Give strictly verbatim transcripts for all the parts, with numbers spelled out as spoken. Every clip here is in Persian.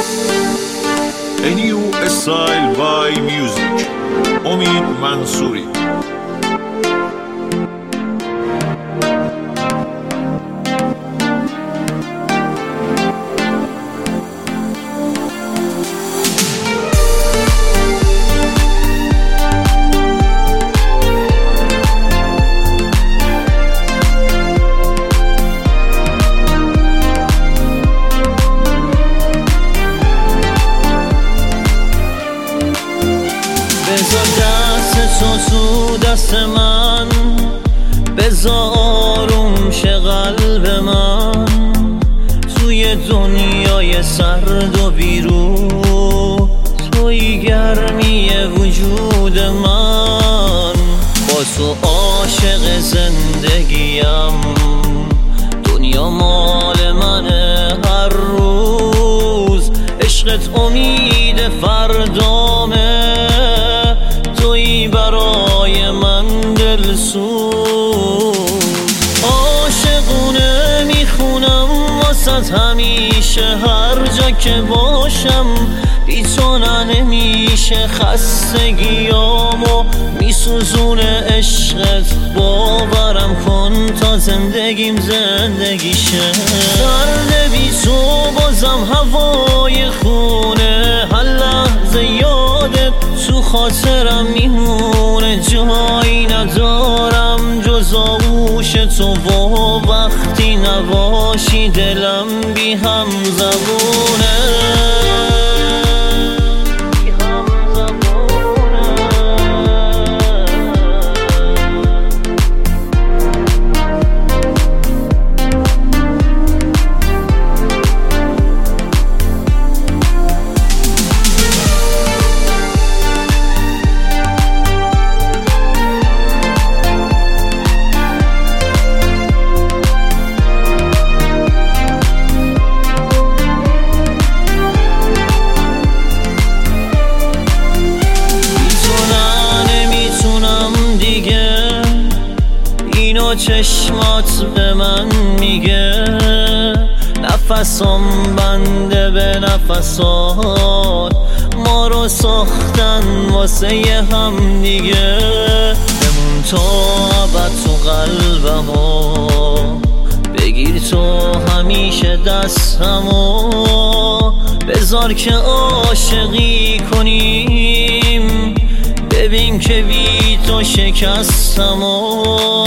A new style by music. امید منصوری. بذار دست تو تو دست من، بذار آروم شه قلب من توی دنیای سرد و بیرون. توی گرمی وجود من، با تو عاشق زندگیم. دنیا مال منه هر روز، عشقت امید فردامه. تویی برای من دلسوز، عاشقونه میخونم واسط همیشه. هر جا که باشم بی تو نمیشه. خستگیامو میسوزونه عشقت، باورم کن تا زندگیم زندگیشه. سرد بی تو بازم هوای خونه، هر لحظه یادت تو خاطرم میمونه. جایی ندارم جز آغوش تو و وقتی نباشی دلم بی هم زبونه. چشمات به من میگه نفسم بنده به نفسات. ما رو ساختن واسه یه هم دیگه. بمون تو ابد تو قلبمو، بگیر تو همیشه دستمو. بذار که عاشقی کنیم، ببین که بی تو شکستمو.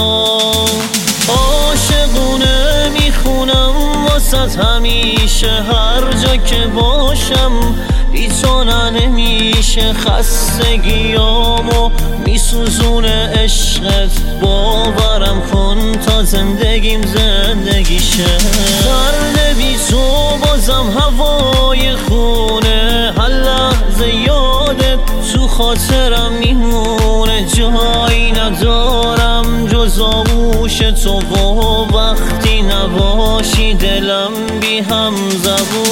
عاشقونه میخونم واسط همیشه. هر جا که باشم بی تو نمیشه. خستگیامو میسوزونه عشقت، باورم کن تا زندگیم زندگیشه. سرد بی تو بازم هوای خونه، هر لحظه یادت تو خاطرم میمونه. جایی ندارم جز آغوش تو و وقتی نباشی دلم بی هم زبون.